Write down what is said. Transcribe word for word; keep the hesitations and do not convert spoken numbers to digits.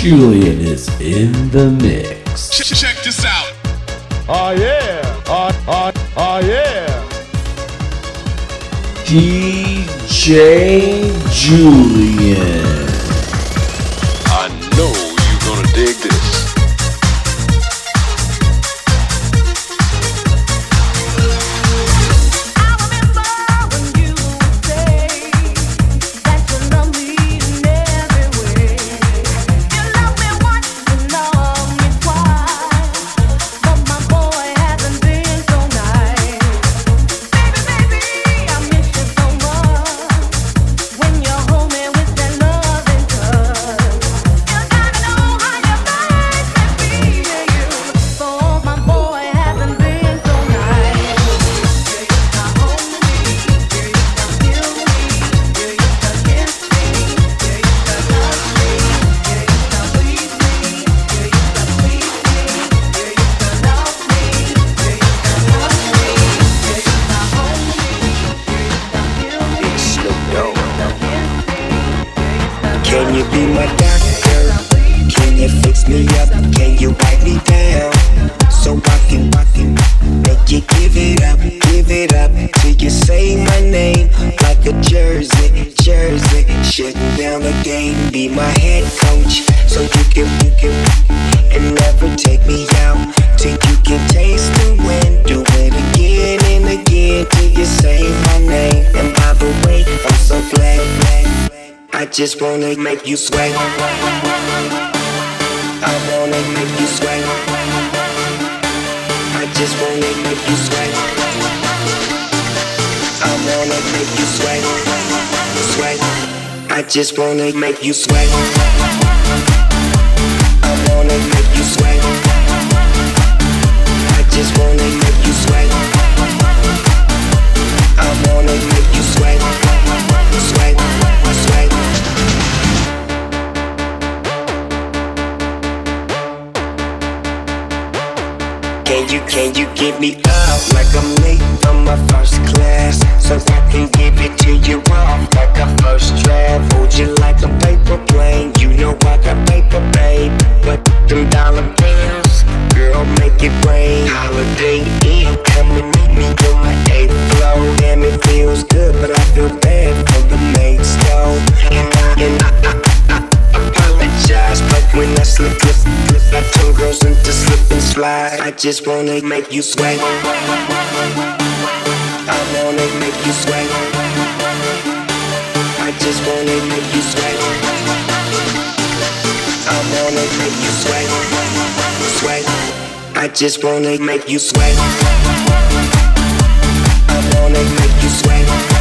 Julian is in the mix. Check this out. Oh yeah, oh, oh, oh yeah. D J Julian. I know you're gonna dig this. Can you be my doctor? Can you fix me up? Can you wipe me down? So I can, I can make you give it up, give it up till you say my name like a jersey, jersey. Shutting down the game, be my head coach, so you can, you can, and never take me out till you can taste the wind. Do it again and again till you say my name. And by the way, I'm so glad, glad. I just wanna make you sweat. I wanna make you sweat. I just wanna make you sweat. I wanna make you sweat. Sweat. I just wanna make you sweat. I wanna make you sweat. I just wanna make you sweat. I wanna make you sweat. Sweat. Sweat. Can you, can you give me up like I'm late from my first class, so I can give it to you off like a first draft. Hold you like a paper plane, you know I got paper, babe. But them dollar bills, girl, make it rain. Holiday Inn, come and meet me on my eighth floor. Damn, it feels good, but I feel bad for the maids, though. And I, and I, I, I apologize, but when I slip, slip, slip, I turn girls into slip and slide. I just wanna make you sweat. I wanna make you sweat. I just wanna make you sweat. I wanna make you sweat. Sweat. I just wanna make you sweat. I wanna make you sweat.